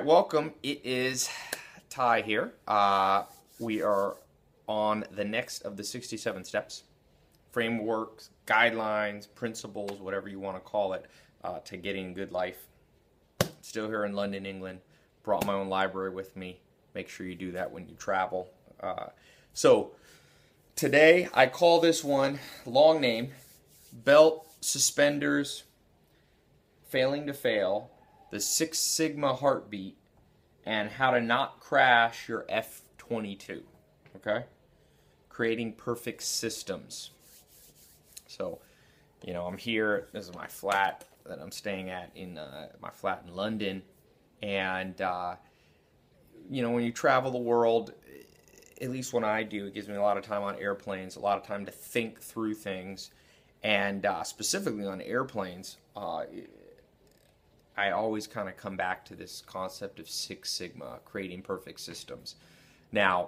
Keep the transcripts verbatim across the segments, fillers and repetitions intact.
right, welcome. It is Ty here. Uh, we are on the next of the sixty-seven steps, frameworks, guidelines, principles, whatever you want to call it, uh, to getting a good life. Still here in London, England. Brought my own library with me. Make sure you do that when you travel. Uh, so today I call this one, long name, Belt, Suspenders, Failing to Fail, the Six Sigma Heartbeat, and how to not crash your F twenty-two, okay? Creating perfect systems. So, you know, I'm here, this is my flat that I'm staying at in uh, my flat in London, and, uh, you know, when you travel the world, at least when I do, it gives me a lot of time on airplanes, a lot of time to think through things, and uh, specifically on airplanes, uh, I always kind of come back to this concept of Six Sigma, creating perfect systems. Now,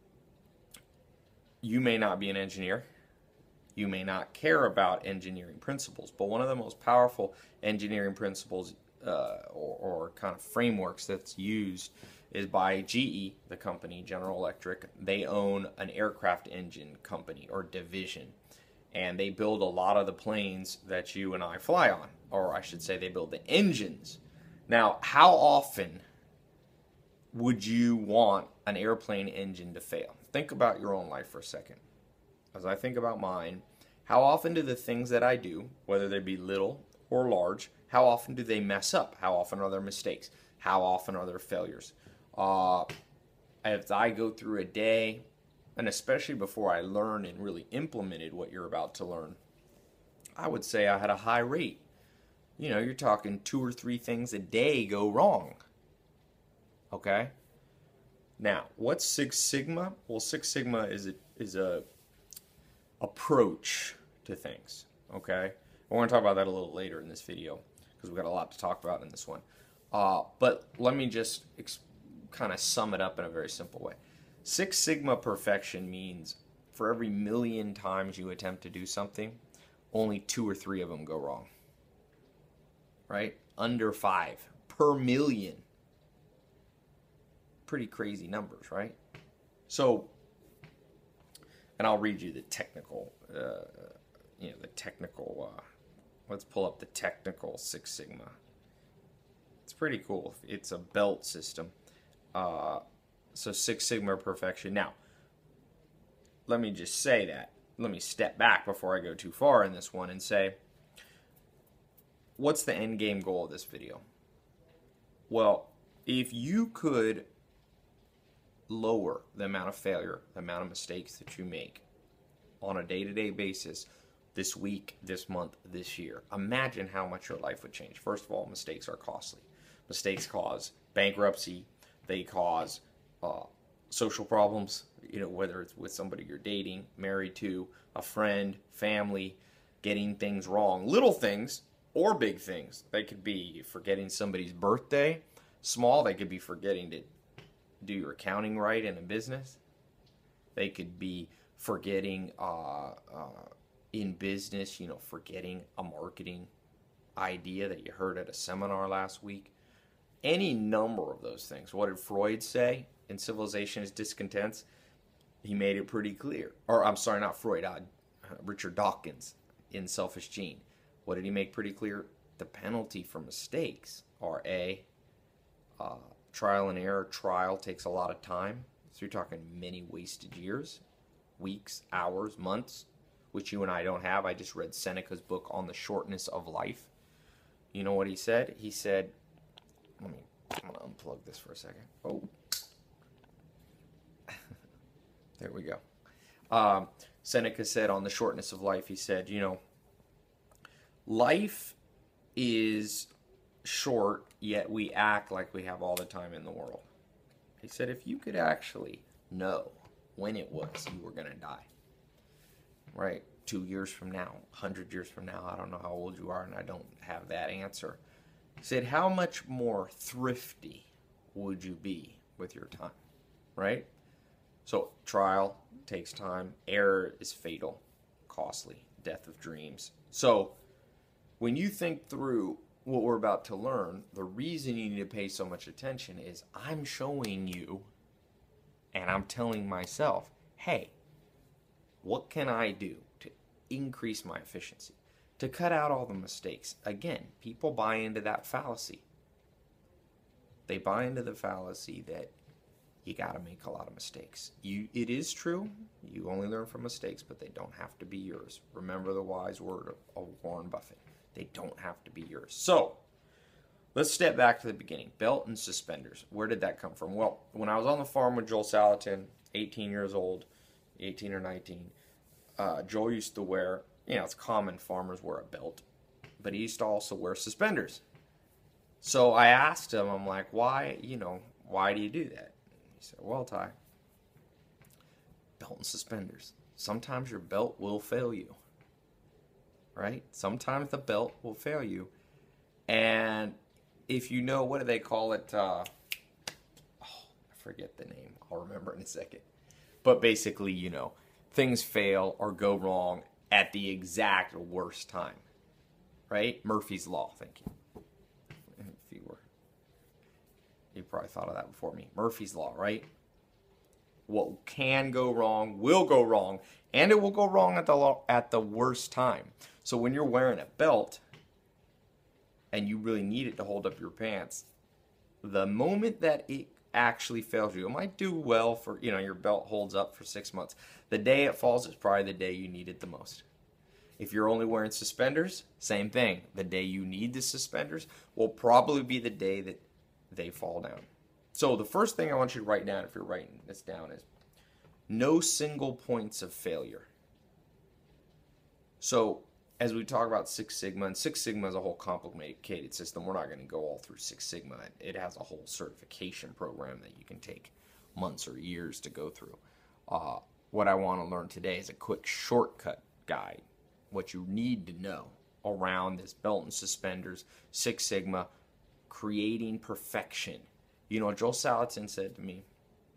you may not be an engineer. You may not care about engineering principles, but one of the most powerful engineering principles uh, or, or kind of frameworks that's used is by G E, the company, General Electric. They own an aircraft engine company or division, and they build a lot of the planes that you and I fly on. Or I should say they build the engines. Now, how often would you want an airplane engine to fail? Think about your own life for a second. As I think about mine, how often do the things that I do, whether they be little or large, how often do they mess up? How often are there mistakes? How often are there failures? Uh, as I go through a day, and especially before I learned and really implemented what you're about to learn, I would say I had a high rate. You know, you're talking two or three things a day go wrong. Okay? Now, what's Six Sigma? Well, Six Sigma is a, is a approach to things. Okay? I want to talk about that a little later in this video because we've got a lot to talk about in this one. Uh, but let me just ex- kind of sum it up in a very simple way. Six Sigma perfection means for every million times you attempt to do something, only two or three of them go wrong. Right? Under five per million. Pretty crazy numbers, right? So, and I'll read you the technical, uh, you know, the technical, uh, let's pull up the technical Six Sigma. It's pretty cool. It's a belt system. Uh, so Six Sigma perfection. Now, let me just say that. Let me step back before I go too far in this one and say, what's the end game goal of this video? Well, if you could lower the amount of failure, the amount of mistakes that you make on a day-to-day basis this week, this month, this year, imagine how much your life would change. First of all, mistakes are costly. Mistakes cause bankruptcy. They cause uh, social problems, you know, whether it's with somebody you're dating, married to, a friend, family, getting things wrong. Little things or big things. They could be forgetting somebody's birthday. Small, they could be forgetting to do your accounting right in a business. They could be forgetting uh, uh, in business, you know, forgetting a marketing idea that you heard at a seminar last week. Any number of those things. What did Freud say in Civilization is Discontents? He made it pretty clear. Or, I'm sorry, not Freud, uh, Richard Dawkins in Selfish Gene. What did he make pretty clear? The penalty for mistakes are A, uh, trial and error. Trial takes a lot of time. So you're talking many wasted years, weeks, hours, months, which you and I don't have. I just read Seneca's book on the shortness of life. You know what he said? He said, let me, I'm going to unplug this for a second. Oh. There we go. Um, Seneca said on the shortness of life, he said, you know, life is short, yet we act like we have all the time in the world. He said, if you could actually know when it was you were going to die, right? Two years from now, a hundred years from now, I don't know how old you are, and I don't have that answer. He said, how much more thrifty would you be with your time, right? So trial takes time. Error is fatal, costly, death of dreams. So when you think through what we're about to learn, the reason you need to pay so much attention is I'm showing you and I'm telling myself, hey, what can I do to increase my efficiency, to cut out all the mistakes? Again, people buy into that fallacy. They buy into the fallacy that you got to make a lot of mistakes. You, it is true. You only learn from mistakes, but they don't have to be yours. Remember the wise word of, of Warren Buffett. They don't have to be yours. So, let's step back to the beginning. Belt and suspenders. Where did that come from? Well, when I was on the farm with Joel Salatin, eighteen years old, eighteen or nineteen, uh, Joel used to wear, you know, it's common farmers wear a belt, but he used to also wear suspenders. So I asked him, I'm like, why, you know, why do you do that? He said, well, Ty, belt and suspenders. Sometimes your belt will fail you, right? Sometimes the belt will fail you. And if you know, what do they call it? Uh, oh, I forget the name. I'll remember in a second. But basically, you know, things fail or go wrong at the exact worst time, right? Murphy's Law, thank you. If you were, you probably thought of that before me. Murphy's Law, right? What can go wrong will go wrong, and it will go wrong at the at the worst time. So when you're wearing a belt and you really need it to hold up your pants, the moment that it actually fails you, it might do well for, you know, your belt holds up for six months. The day it falls is probably the day you need it the most. If you're only wearing suspenders, same thing. The day you need the suspenders will probably be the day that they fall down. So the first thing I want you to write down, if you're writing this down, is no single points of failure. So as we talk about Six Sigma, and Six Sigma is a whole complicated system. We're not going to go all through Six Sigma. It has a whole certification program that you can take months or years to go through. Uh, what I want to learn today is a quick shortcut guide, what you need to know around this belt and suspenders, Six Sigma, creating perfection. You know, Joel Salatin said to me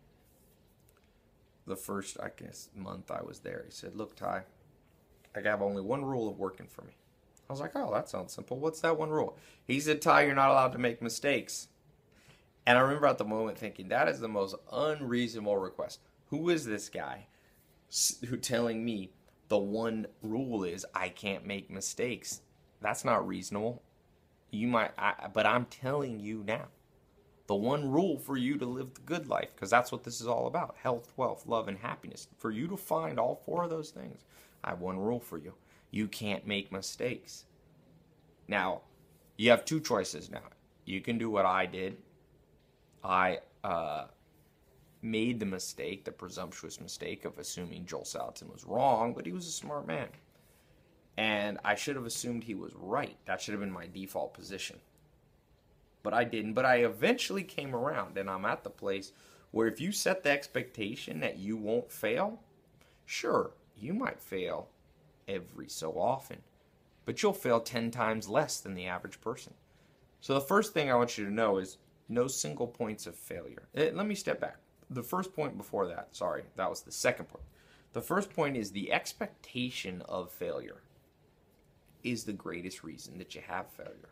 the first, I guess, month I was there, he said, look, Ty, I have only one rule of working for me. I was like, oh, that sounds simple. What's that one rule? He said, Ty, you're not allowed to make mistakes. And I remember at the moment thinking, that is the most unreasonable request. Who is this guy who telling me the one rule is I can't make mistakes? That's not reasonable. You might, I, but I'm telling you now, the one rule for you to live the good life, because that's what this is all about, health, wealth, love, and happiness. For you to find all four of those things, I have one rule for you. You can't make mistakes. Now, you have two choices now. You can do what I did. I uh, made the mistake, the presumptuous mistake of assuming Joel Salatin was wrong, but he was a smart man. And I should have assumed he was right. That should have been my default position. But I didn't. But I eventually came around, and I'm at the place where if you set the expectation that you won't fail, sure, you might fail every so often, but you'll fail ten times less than the average person. So the first thing I want you to know is no single points of failure. Let me step back. The first point before that, sorry, that was the second point. The first point is the expectation of failure is the greatest reason that you have failure.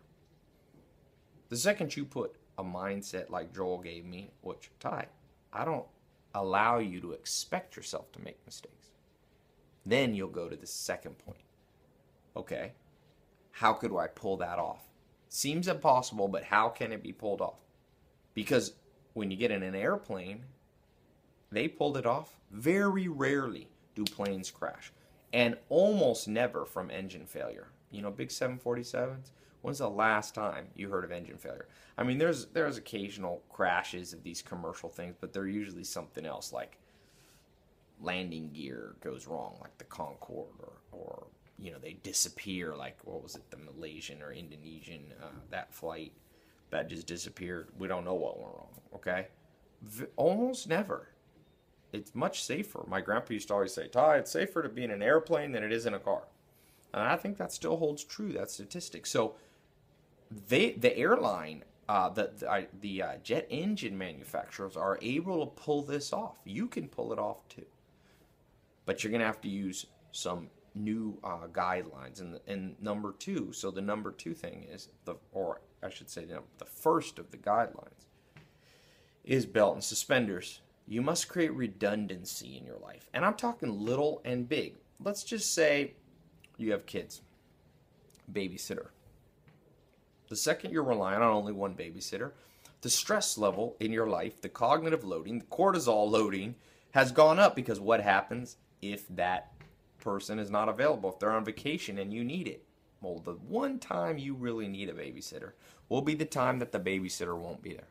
The second you put a mindset like Joel gave me, which, Ty, I don't allow you to expect yourself to make mistakes. Then you'll go to the second point. Okay, how could I pull that off? Seems impossible, but how can it be pulled off? Because when you get in an airplane, they pulled it off. Very rarely do planes crash, and almost never from engine failure. You know, big seven forty-sevens, when's the last time you heard of engine failure? I mean, there's there's occasional crashes of these commercial things, but they're usually something else, like landing gear goes wrong, like the Concorde, or, or you know, they disappear, like, what was it, the Malaysian or Indonesian, uh, that flight that just disappeared. We don't know what went wrong, okay? V- almost never. It's much safer. My grandpa used to always say, Ty, it's safer to be in an airplane than it is in a car. And I think that still holds true, that statistic. So they, the airline, uh, the, the, I, the uh, jet engine manufacturers are able to pull this off. You can pull it off too. But you're going to have to use some new uh, guidelines. And, and number two, so the number two thing is, the, or I should say the, the first of the guidelines, is belt and suspenders. You must create redundancy in your life. And I'm talking little and big. Let's just say you have kids, babysitter. The second you're relying on only one babysitter, the stress level in your life, the cognitive loading, the cortisol loading has gone up, because what happens if that person is not available, if they're on vacation and you need it? Well, the one time you really need a babysitter will be the time that the babysitter won't be there.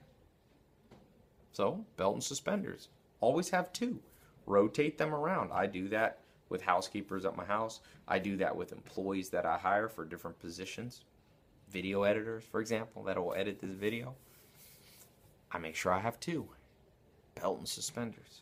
So, belt and suspenders. Always have two. Rotate them around. I do that with housekeepers at my house. I do that with employees that I hire for different positions. Video editors, for example, that will edit this video. I make sure I have two. Belt and suspenders.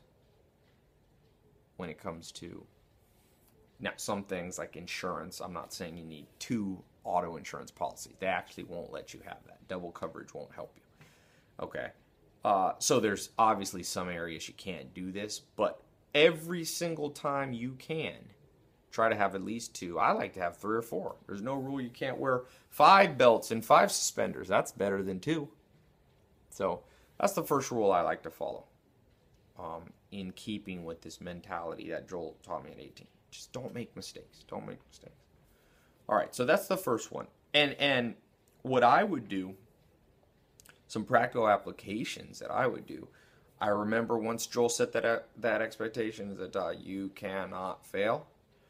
When it comes to, now some things like insurance, I'm not saying you need two auto insurance policies. They actually won't let you have that. Double coverage won't help you. Okay. Uh, so there's obviously some areas you can't do this, but every single time you can, try to have at least two. I like to have three or four. There's no rule you can't wear five belts and five suspenders. That's better than two. So that's the first rule I like to follow, um, in keeping with this mentality that Joel taught me at eighteen. Just don't make mistakes. Don't make mistakes. All right, so that's the first one. And and what I would do, some practical applications that I would do. I remember once Joel set that uh, that expectation that uh, you cannot fail.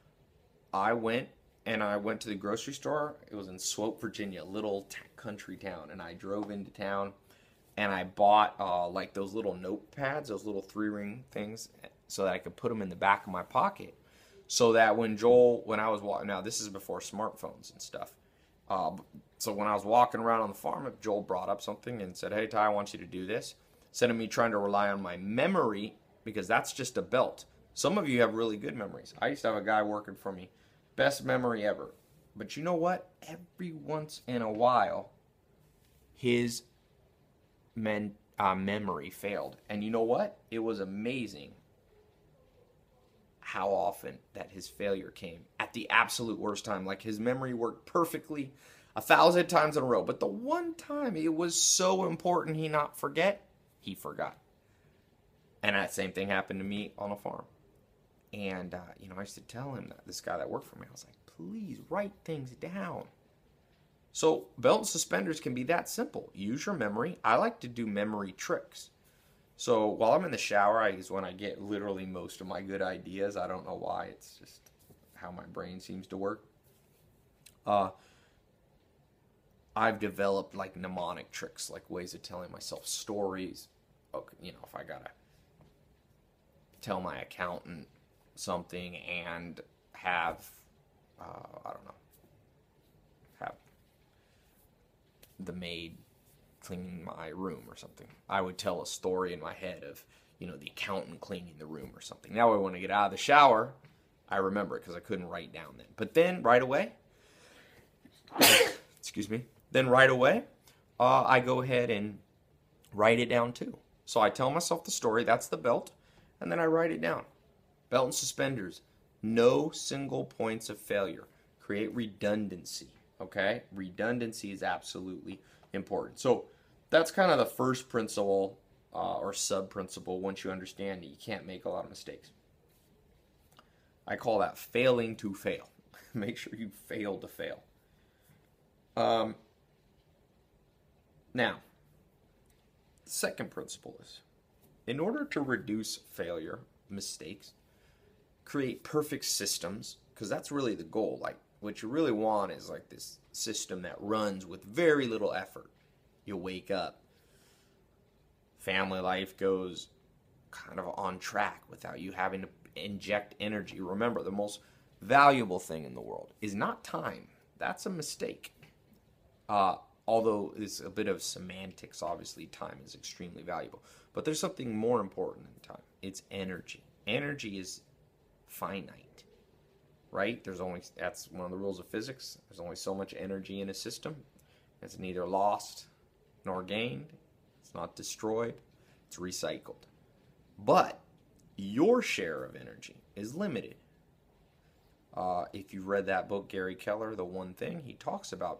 I went and I went to the grocery store. It was in Swope, Virginia, a little t- country town, and I drove into town and I bought uh, like those little notepads, those little three-ring things, so that I could put them in the back of my pocket, so that when Joel, when I was walking, now this is before smartphones and stuff. Uh, so when I was walking around on the farm, if Joel brought up something and said, "Hey Ty, I want you to do this," instead of me trying to rely on my memory, because that's just a belt. Some of you have really good memories. I used to have a guy working for me, best memory ever. But you know what? Every once in a while, his men, uh, memory failed. And you know what? It was amazing how often that his failure came at the absolute worst time. Like his memory worked perfectly a thousand times in a row. But the one time it was so important he not forget, he forgot. And that same thing happened to me on a farm. And, uh, you know, I used to tell him that, this guy that worked for me, I was like, please write things down. So belt and suspenders can be that simple. Use your memory. I like to do memory tricks. So while I'm in the shower, I is when I get literally most of my good ideas. I don't know why. It's just how my brain seems to work. Uh, I've developed like mnemonic tricks, like ways of telling myself stories. Okay, you know, if I gotta tell my accountant something and have, uh, I don't know, have the maid cleaning my room or something. I would tell a story in my head of, you know, the accountant cleaning the room or something. Now I want to get out of the shower, I remember it because I couldn't write down then. But then right away, excuse me, then right away, uh, I go ahead and write it down too. So I tell myself the story, that's the belt, and then I write it down. Belt and suspenders, no single points of failure. Create redundancy, okay? Redundancy is absolutely important. So that's kind of the first principle uh, or sub-principle once you understand that you can't make a lot of mistakes. I call that failing to fail. Make sure you fail to fail. Um, now, the second principle is, in order to reduce failure, mistakes, create perfect systems, because that's really the goal. Like, what you really want is like this system that runs with very little effort. You wake up, family life goes kind of on track without you having to inject energy. Remember, the most valuable thing in the world is not time. That's a mistake. Uh, although it's a bit of semantics, obviously time is extremely valuable. But there's something more important than time. It's energy. Energy is finite, right? There's only, that's one of the rules of physics. There's only so much energy in a system. It's neither lost nor gained. It's not destroyed. It's recycled. But your share of energy is limited. Uh, if you've read that book, Gary Keller, The One Thing, he talks about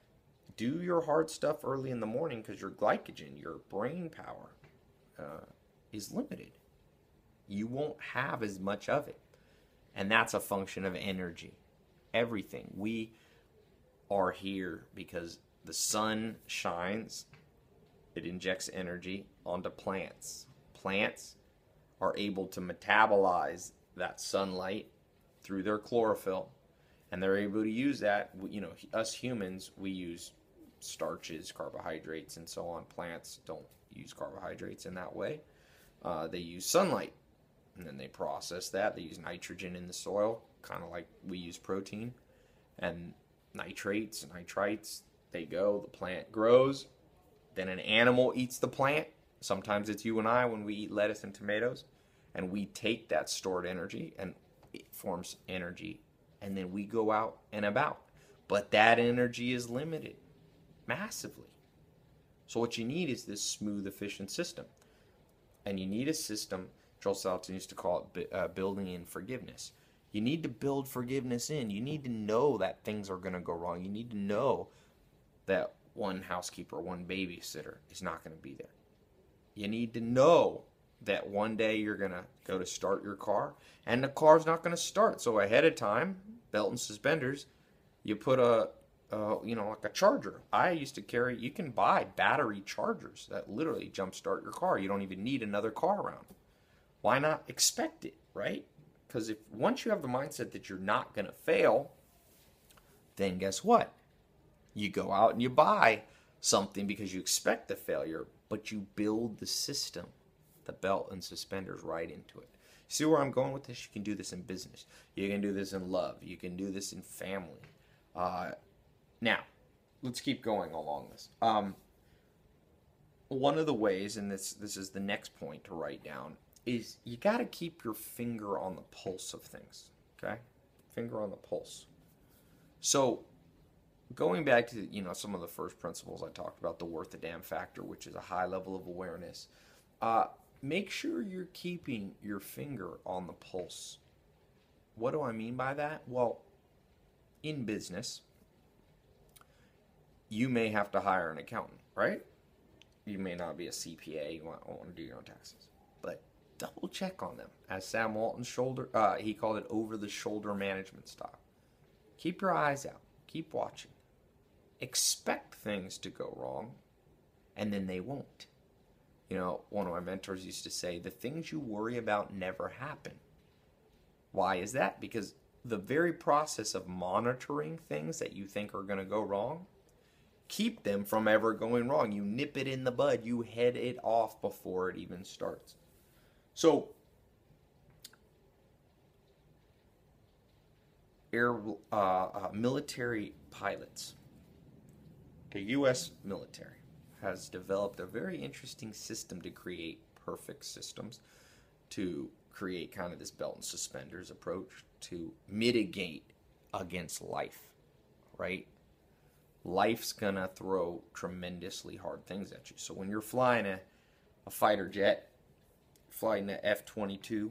do your hard stuff early in the morning because your glycogen, your brain power, uh, is limited. You won't have as much of it. And that's a function of energy. Everything. We are here because the sun shines. It injects energy onto plants. Plants are able to metabolize that sunlight through their chlorophyll, and they're able to use that. You know, us humans, we use starches, carbohydrates, and so on. Plants don't use carbohydrates in that way. Uh, they use sunlight, and then they process that. They use nitrogen in the soil, kind of like we use protein, and nitrates, nitrites, they go, the plant grows, then an animal eats the plant. Sometimes it's you and I when we eat lettuce and tomatoes, and we take that stored energy and it forms energy, and then we go out and about. But that energy is limited massively. So what you need is this smooth, efficient system. And you need a system, Joel Salatin used to call it uh, building in forgiveness. You need to build forgiveness in. You need to know that things are going to go wrong. You need to know that one housekeeper, one babysitter is not going to be there. You need to know that one day you're going to go to start your car and the car's not going to start. So ahead of time, belt and suspenders, you put a, a, you know, like a charger. I used to carry, you can buy battery chargers that literally jumpstart your car. You don't even need another car around. Why not expect it, right? Because if once you have the mindset that you're not going to fail, then guess what? You go out and you buy something because you expect the failure, but you build the system, the belt and suspenders right into it. See where I'm going with this? You can do this in business. You can do this in love. You can do this in family. Uh, now, let's keep going along this. Um, one of the ways, and this this is the next point to write down, is you got to keep your finger on the pulse of things, okay? Finger on the pulse. So going back to, you know, some of the first principles I talked about, the worth a damn factor, which is a high level of awareness, uh, make sure you're keeping your finger on the pulse. What do I mean by that? Well, in business, you may have to hire an accountant, right? You may not be a C P A, you want, want to do your own taxes, but double check on them. As Sam Walton shoulder, uh, he called it over-the-shoulder management style. Keep your eyes out. Keep watching. Expect things to go wrong, and then they won't. You know, one of my mentors used to say, the things you worry about never happen. Why is that? Because the very process of monitoring things that you think are going to go wrong, keep them from ever going wrong. You nip it in the bud. You head it off before it even starts. So, air uh, uh, military pilots, the U S military has developed a very interesting system to create perfect systems, to create kind of this belt and suspenders approach to mitigate against life, right? Life's gonna throw tremendously hard things at you. So when you're flying a, a fighter jet, flying an F twenty-two,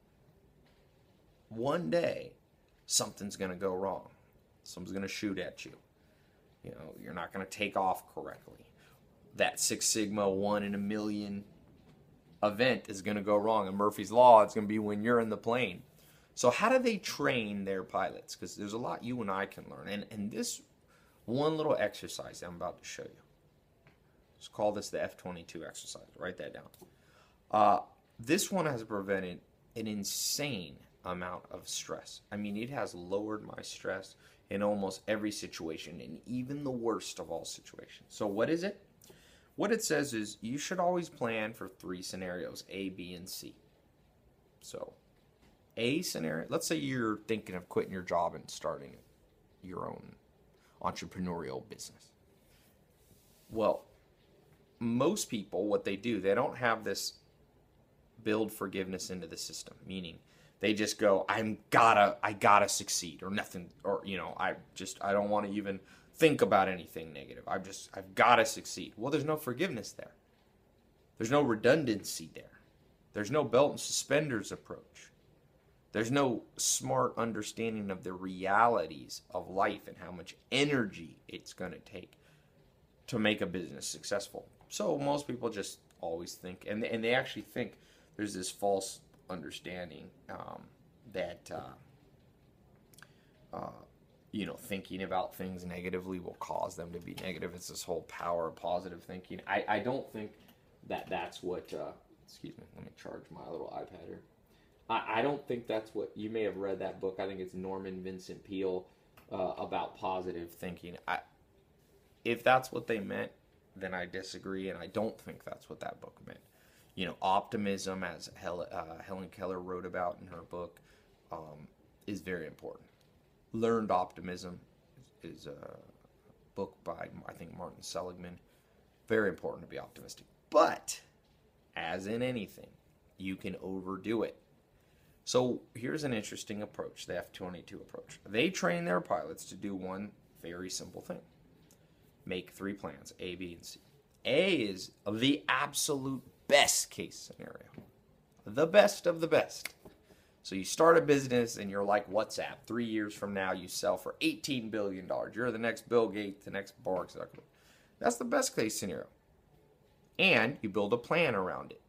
one day something's gonna go wrong. Someone's gonna shoot at you. You know, you're not gonna take off correctly. That Six Sigma one in a million event is gonna go wrong. And Murphy's Law, it's gonna be when you're in the plane. So how do they train their pilots? Because there's a lot you and I can learn. And, and this one little exercise I'm about to show you, let's call this the F twenty-two exercise. Write that down. Uh, this one has prevented an insane amount of stress. I mean, it has lowered my stress in almost every situation, and even the worst of all situations. So what is it? What it says is you should always plan for three scenarios, A, B, and C. So A scenario, let's say you're thinking of quitting your job and starting your own entrepreneurial business. Well, most people, what they do, they don't have this build forgiveness into the system, meaning they just go, I'm gotta, I gotta succeed, or nothing, or, you know, I just, I don't want to even think about anything negative. I've just, I've gotta succeed. Well, there's no forgiveness there. There's no redundancy there. There's no belt and suspenders approach. There's no smart understanding of the realities of life and how much energy it's going to take to make a business successful. So most people just always think, and, and they actually think there's this false understanding um, that, uh, uh, you know, thinking about things negatively will cause them to be negative. It's this whole power of positive thinking. I, I don't think that that's what, uh, excuse me, let me charge my little iPad here. I, I don't think that's what, you may have read that book. I think it's Norman Vincent Peale uh, about positive thinking. I, if that's what they meant, then I disagree, and I don't think that's what that book meant. You know, optimism, as Hel- uh, Helen Keller wrote about in her book, um, is very important. Learned Optimism is a book by, I think, Martin Seligman. Very important to be optimistic. But, as in anything, you can overdo it. So, here's an interesting approach, the F twenty-two approach. They train their pilots to do one very simple thing. Make three plans, A, B, and C. A is the absolute best case scenario. The best of the best. So you start a business and you're like WhatsApp. Three years from now, you sell for eighteen billion dollars. You're the next Bill Gates, the next Mark Zuckerberg. That's the best case scenario. And you build a plan around it.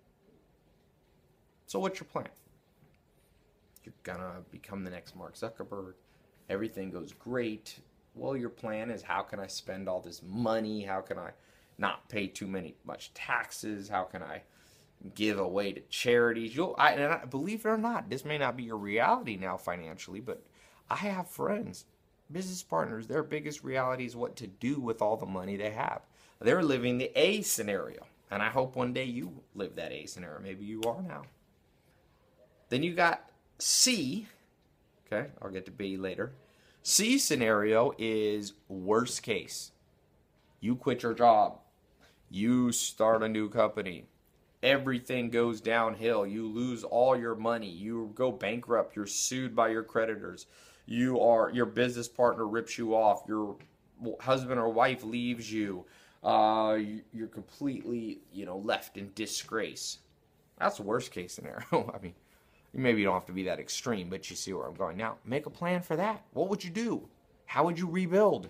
So what's your plan? You're going to become the next Mark Zuckerberg. Everything goes great. Well, your plan is, how can I spend all this money? How can I not pay too many much taxes? How can I give away to charities? You'll, I, and I, believe it or not, this may not be your reality now financially, but I have friends, business partners, their biggest reality is what to do with all the money they have. They're living the A scenario, and I hope one day you live that A scenario. Maybe you are now. Then you got C. Okay, I'll get to B later. C scenario is worst case. You quit your job. You start a new company. Everything goes downhill. You lose all your money. You go bankrupt. You're sued by your creditors. You are your business partner rips you off. Your husband or wife leaves you. Uh, you're completely, you know, left in disgrace. That's the worst case scenario. I mean, maybe you don't have to be that extreme, but you see where I'm going. Now, make a plan for that. What would you do? How would you rebuild?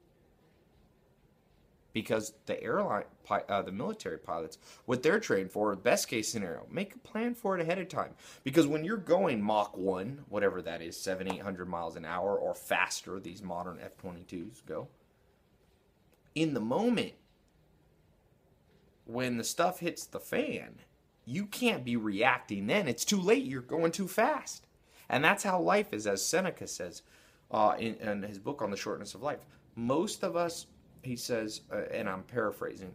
Because the airline, uh, the military pilots, what they're trained for, best case scenario, make a plan for it ahead of time. Because when you're going Mach one, whatever that is, seven, eight hundred miles an hour or faster, these modern F twenty-twos go, in the moment, when the stuff hits the fan, you can't be reacting then. It's too late. You're going too fast. And that's how life is, as Seneca says uh, in, in his book on the shortness of life. Most of us, he says, uh, and I'm paraphrasing,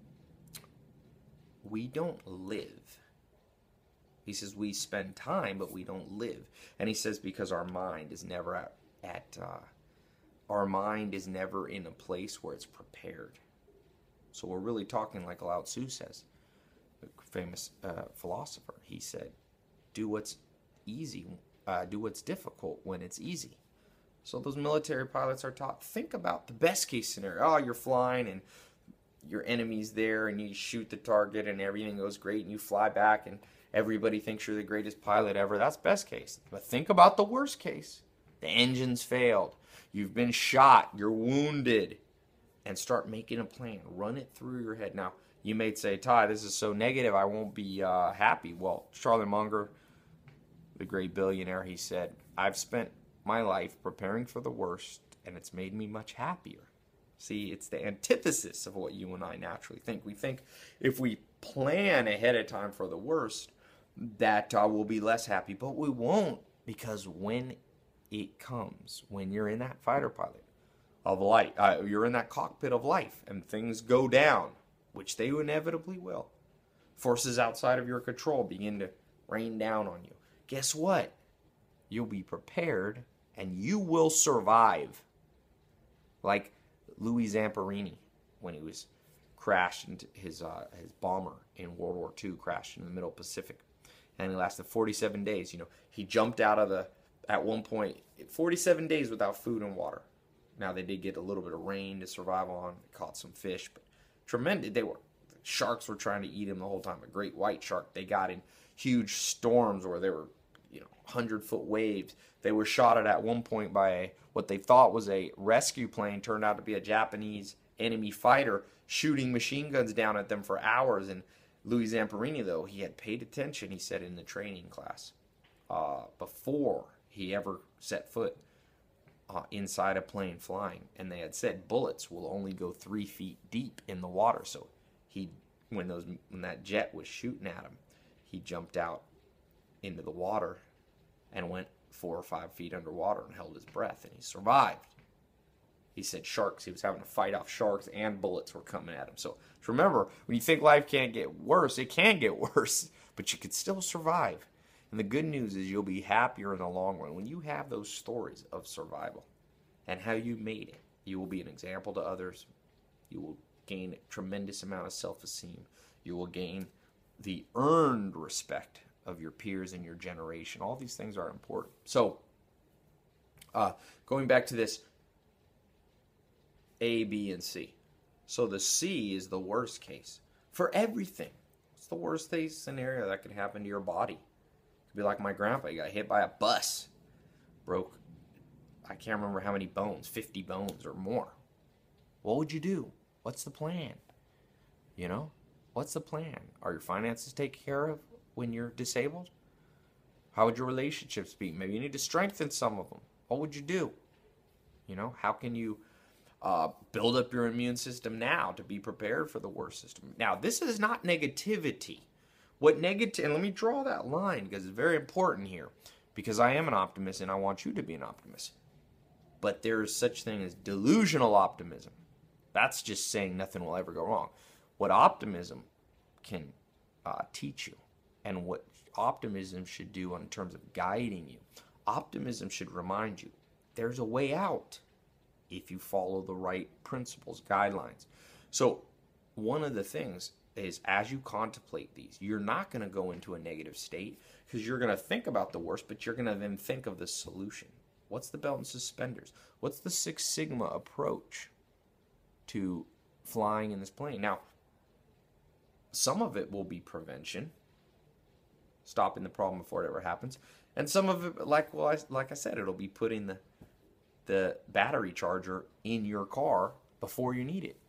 we don't live. He says we spend time, but we don't live. And he says because our mind is never at, at uh, our mind is never in a place where it's prepared. So we're really talking like Lao Tzu says, the famous uh, philosopher. He said, do what's easy, uh, do what's difficult when it's easy. So those military pilots are taught, think about the best case scenario. Oh, you're flying and your enemy's there and you shoot the target and everything goes great and you fly back and everybody thinks you're the greatest pilot ever. That's best case. But think about the worst case. The engine's failed. You've been shot. You're wounded. And start making a plan. Run it through your head. Now, you may say, Ty, this is so negative, I won't be uh, happy. Well, Charlie Munger, the great billionaire, he said, I've spent my life preparing for the worst, and it's made me much happier. See, it's the antithesis of what you and I naturally think. We think if we plan ahead of time for the worst, that uh, we'll be less happy, but we won't, because when it comes, when you're in that fighter pilot of life, uh, you're in that cockpit of life, and things go down, which they inevitably will. Forces outside of your control begin to rain down on you. Guess what? You'll be prepared, and you will survive. Like Louis Zamperini, when he was crashed into his uh, his bomber in World War Two, crashed in the middle Pacific, and he lasted forty-seven days. You know, he jumped out of the, at one point, forty-seven days without food and water. Now, they did get a little bit of rain to survive on. They caught some fish, but tremendous. They were, sharks were trying to eat him the whole time. A great white shark. They got in huge storms where they were you know, hundred-foot waves. They were shot at at one point by a, what they thought was a rescue plane, turned out to be a Japanese enemy fighter shooting machine guns down at them for hours. And Louis Zamperini, though, he had paid attention, he said, in the training class uh, before he ever set foot uh, inside a plane flying. And they had said bullets will only go three feet deep in the water. So he, when those when that jet was shooting at him, he jumped out into the water and went four or five feet underwater and held his breath, and he survived. He said sharks, he was having to fight off sharks, and bullets were coming at him. So remember, when you think life can't get worse, it can get worse, but you could still survive. And the good news is you'll be happier in the long run. When you have those stories of survival and how you made it, you will be an example to others. You will gain a tremendous amount of self-esteem. You will gain the earned respect of your peers in your generation. All these things are important. So, uh, going back to this A, B, and C. So the C is the worst case for everything. What's the worst case scenario that could happen to your body? It could be like my grandpa. He got hit by a bus. Broke, I can't remember how many bones, fifty bones or more. What would you do? What's the plan? You know? What's the plan? Are your finances taken care of when you're disabled? How would your relationships be? Maybe you need to strengthen some of them. What would you do? You know, how can you uh, build up your immune system now to be prepared for the worst system? Now, this is not negativity. What negative, and let me draw that line because it's very important here, because I am an optimist and I want you to be an optimist. But there is such thing as delusional optimism. That's just saying nothing will ever go wrong. What optimism can uh, teach you, and what optimism should do in terms of guiding you. Optimism should remind you there's a way out if you follow the right principles, guidelines. So one of the things is, as you contemplate these, you're not going to go into a negative state because you're going to think about the worst, but you're going to then think of the solution. What's the belt and suspenders? What's the Six Sigma approach to flying in this plane? Now, some of it will be prevention, stopping the problem before it ever happens, and some of it, like well, I, like I said, it'll be putting the the battery charger in your car before you need it.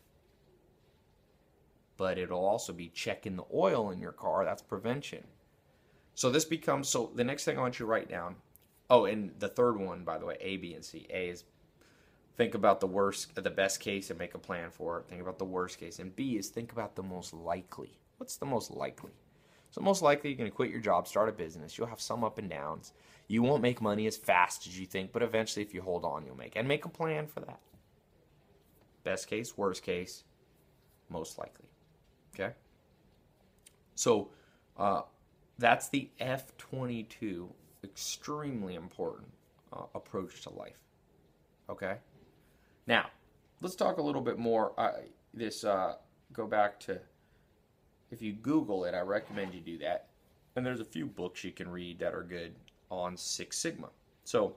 But it'll also be checking the oil in your car. That's prevention. So this becomes so. The next thing I want you to write down. Oh, and the third one, by the way, A, B, and C. A is think about the worst, the best case and make a plan for it. Think about the worst case. And B is think about the most likely. What's the most likely? So most likely you're going to quit your job, start a business. You'll have some up and downs. You won't make money as fast as you think, but eventually if you hold on, you'll make it. And make a plan for that. Best case, worst case, most likely. Okay? So uh, that's the F twenty-two, extremely important uh, approach to life. Okay? Now, let's talk a little bit more. Uh, this uh, go back to, if you Google it, I recommend you do that. And there's a few books you can read that are good on Six Sigma. So,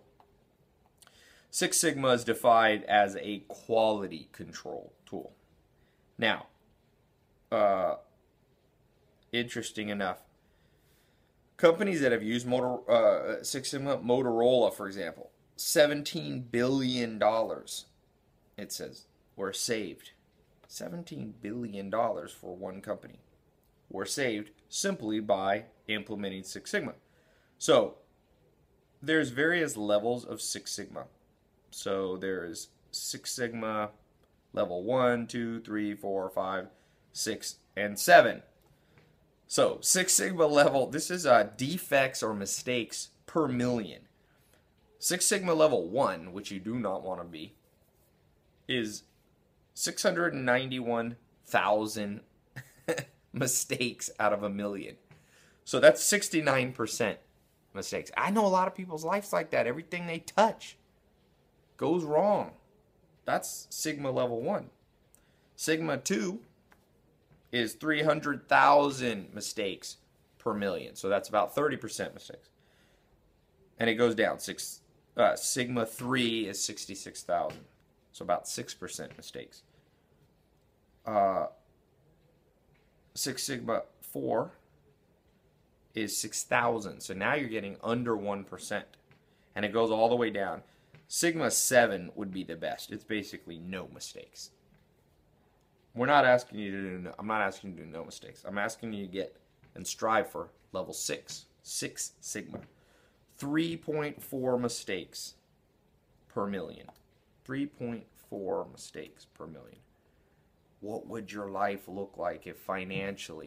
Six Sigma is defined as a quality control tool. Now, uh, interesting enough, companies that have used Motor, uh, Six Sigma, Motorola, for example, seventeen billion dollars, it says, were saved. seventeen billion dollars for one company were saved simply by implementing Six Sigma. So, there's various levels of Six Sigma. So, there's Six Sigma level one, two, three, four, five, six, and seven. So, Six Sigma level, this is uh, defects or mistakes per million. Six Sigma level one, which you do not want to be, is six hundred ninety-one thousand mistakes out of a million. So that's sixty-nine percent mistakes. I know a lot of people's lives like that. Everything they touch goes wrong. That's Sigma level one. Sigma two is three hundred thousand mistakes per million. So that's about thirty percent mistakes. And it goes down. Six, uh, Sigma three is sixty-six thousand. So about six percent mistakes. Uh, Six Sigma four is six thousand. So now you're getting under one percent. And it goes all the way down. Sigma seven would be the best. It's basically no mistakes. We're not asking you to do no, I'm not asking you to do no mistakes. I'm asking you to get and strive for level six. Six Sigma. three point four mistakes per million. three point four mistakes per million. What would your life look like if financially,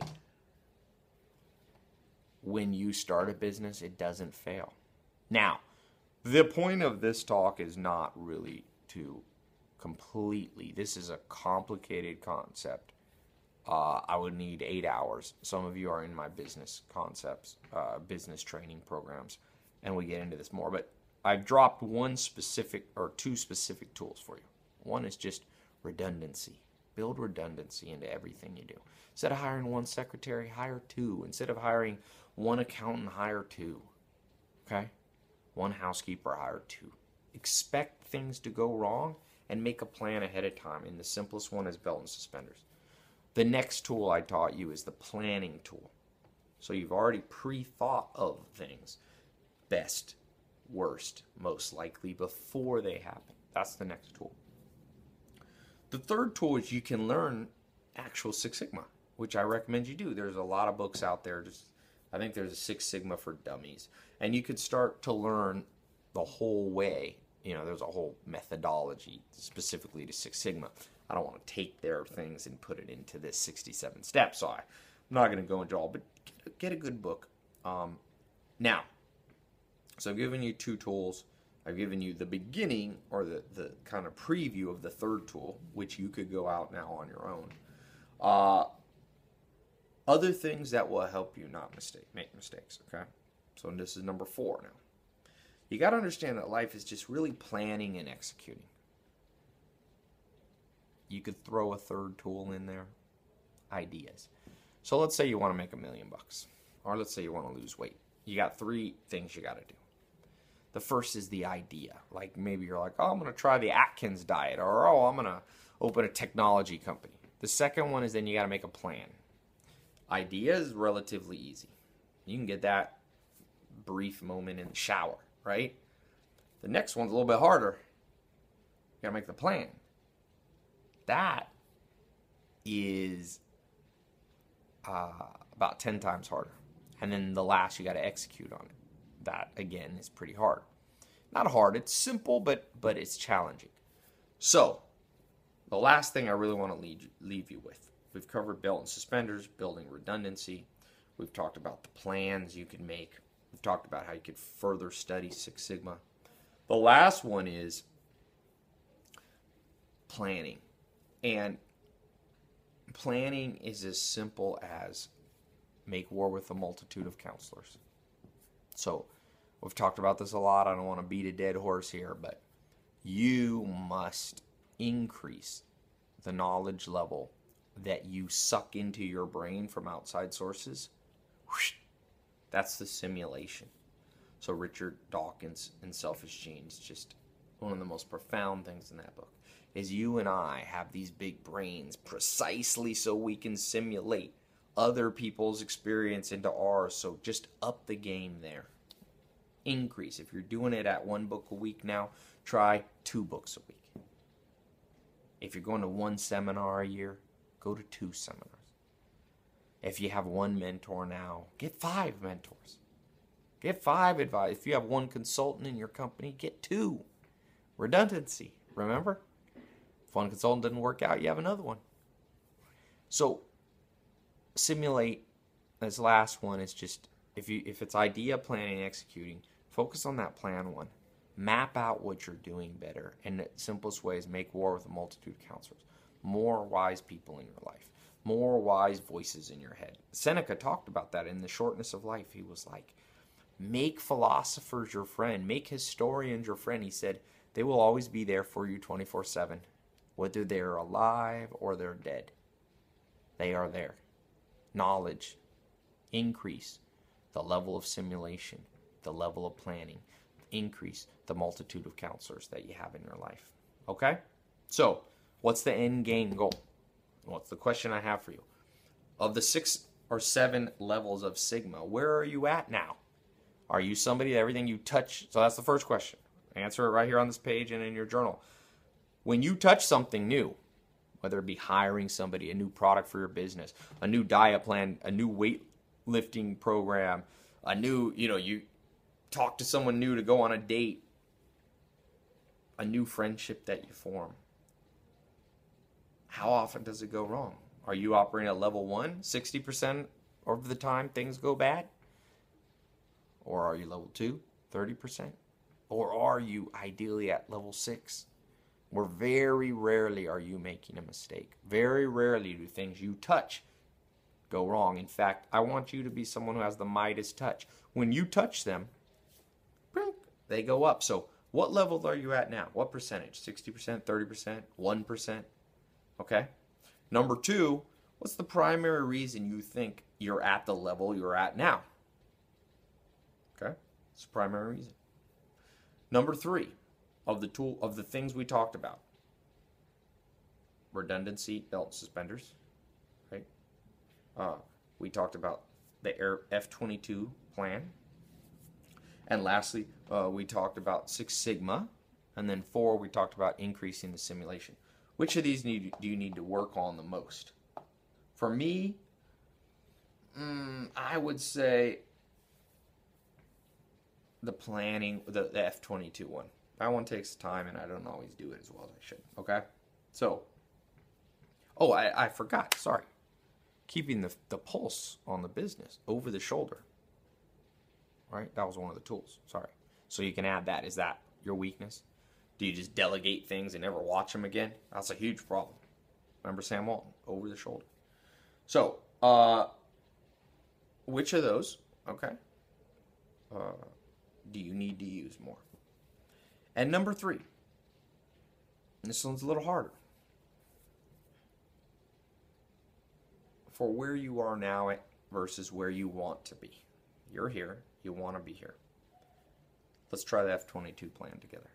when you start a business, it doesn't fail? Now, the point of this talk is not really to completely, this is a complicated concept. Uh, I would need eight hours. Some of you are in my business concepts, uh, business training programs, and we get into this more. But I've dropped one specific or two specific tools for you. One is just redundancy. Build redundancy into everything you do. Instead of hiring one secretary, hire two. Instead of hiring one accountant, hire two. Okay? One housekeeper, hire two. Expect things to go wrong and make a plan ahead of time. And the simplest one is belt and suspenders. The next tool I taught you is the planning tool. So you've already pre-thought of things. Best, worst, most likely before they happen. That's the next tool. The third tool is you can learn actual Six Sigma, which I recommend you do. There's a lot of books out there. Just, I think there's a Six Sigma for Dummies. And you could start to learn the whole way. You know, there's a whole methodology specifically to Six Sigma. I don't want to take their things and put it into this sixty-seven steps. So I, I'm not going to go into all, but get a, get a good book. Um, now, so I've given you two tools. I've given you the beginning or the, the kind of preview of the third tool, which you could go out now on your own. Uh, other things that will help you not mistake, make mistakes, okay? So this is number four now. You got to understand that life is just really planning and executing. You could throw a third tool in there, ideas. So let's say you want to make a million bucks, or let's say you want to lose weight. You got three things you got to do. The first is the idea. Like maybe you're like, oh, I'm going to try the Atkins diet, or oh, I'm going to open a technology company. The second one is then you got to make a plan. Idea is relatively easy. You can get that brief moment in the shower, right? The next one's a little bit harder. You got to make the plan. That is uh, about ten times harder. And then the last, you got to execute on it. That, again, is pretty hard. Not hard, it's simple, but but it's challenging. So, the last thing I really want to leave, leave you with. We've covered belt and suspenders, building redundancy. We've talked about the plans you can make. We've talked about how you could further study Six Sigma. The last one is planning. And planning is as simple as make war with a multitude of counselors. So, we've talked about this a lot. I don't want to beat a dead horse here, but you must increase the knowledge level that you suck into your brain from outside sources. That's the simulation. So Richard Dawkins in Selfish Genes, just one of the most profound things in that book, is you and I have these big brains precisely so we can simulate other people's experience into ours. So just up the game there. Increase. If you're doing it at one book a week now, try two books a week. If you're going to one seminar a year, go to two seminars. If you have one mentor now, get five mentors. Get five advice. If you have one consultant in your company, get two. Redundancy. Remember? If one consultant didn't work out, you have another one. So, simulate. This last one is just, if you if it's idea, planning, and executing, focus on that plan one. Map out what you're doing better. And the simplest way is make war with a multitude of counselors. More wise people in your life. More wise voices in your head. Seneca talked about that in The Shortness of Life. He was like, make philosophers your friend. Make historians your friend. He said, they will always be there for you twenty-four seven. Whether they're alive or they're dead. They are there. Knowledge. Increase the level of simulation. The level of planning. Increase the multitude of counselors that you have in your life. Okay? So, what's the end game goal? What's the question I have for you? Of the six or seven levels of Sigma. Where are you at now? Are you somebody that everything you touch? So that's the first question. Answer it right here on this page and in your journal. When you touch something new, whether it be hiring somebody, a new product for your business, a new diet plan, a new weightlifting program, a new, you know, you talk to someone new to go on a date, a new friendship that you form. How often does it go wrong? Are you operating at level one, sixty percent of the time things go bad? Or are you level two, thirty percent? Or are you ideally at level six? Where very rarely are you making a mistake. Very rarely do things you touch go wrong. In fact, I want you to be someone who has the Midas touch. When you touch them, they go up. So what level are you at now? What percentage? sixty percent, thirty percent, one percent? Okay. Number two, what's the primary reason you think you're at the level you're at now? Okay. It's the primary reason. Number three, of the tool of the things we talked about. Redundant seat belt and suspenders, right? Uh, we talked about the Air F twenty-two plan. And lastly, uh, we talked about Six Sigma. And then four, we talked about increasing the simulation. Which of these need, do you need to work on the most? For me, mm, I would say the planning, the, the F twenty-two one. That one takes time, and I don't always do it as well as I should. Okay? So, oh, I, I forgot. Sorry. Keeping the, the pulse on the business over the shoulder. Right? That was one of the tools. Sorry. So you can add that. Is that your weakness? Do you just delegate things and never watch them again? That's a huge problem. Remember Sam Walton? Over the shoulder. So, uh, which of those, okay, uh, do you need to use more? And number three, and this one's a little harder. For where you are now versus where you want to be. You're here. You want to be here. Let's try the F twenty-two plan together.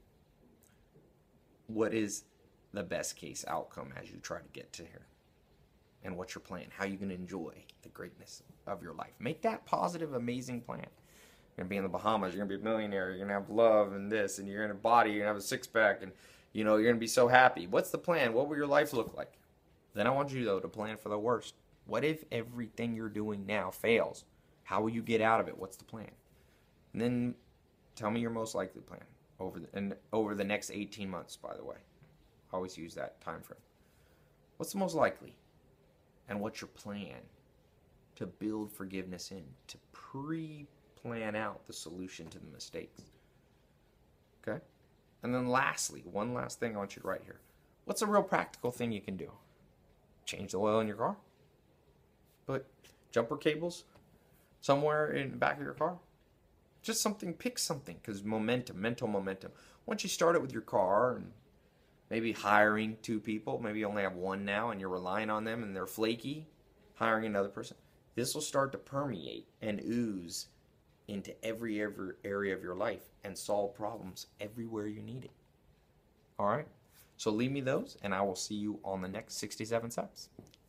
What is the best case outcome as you try to get to here? And what's your plan? How are you going to enjoy the greatness of your life? Make that positive, amazing plan. You're going to be in the Bahamas, you're going to be a millionaire, you're going to have love and this, and you're going to body, you're going to have a six-pack, and you know, you're going to be so happy. What's the plan? What will your life look like? Then I want you, though, to plan for the worst. What if everything you're doing now fails? How will you get out of it? What's the plan? And then tell me your most likely plan over the, and over the next eighteen months, by the way. I always use that time frame. What's the most likely? And what's your plan to build forgiveness in, to pre-plan out the solution to the mistakes? Okay? And then lastly, one last thing I want you to write here. What's a real practical thing you can do? Change the oil in your car? Put jumper cables somewhere in the back of your car? Just something, pick something, because momentum, mental momentum. Once you start it with your car and maybe hiring two people, maybe you only have one now and you're relying on them and they're flaky, hiring another person. This will start to permeate and ooze into every, every area of your life and solve problems everywhere you need it. All right? So leave me those, and I will see you on the next sixty-seven steps.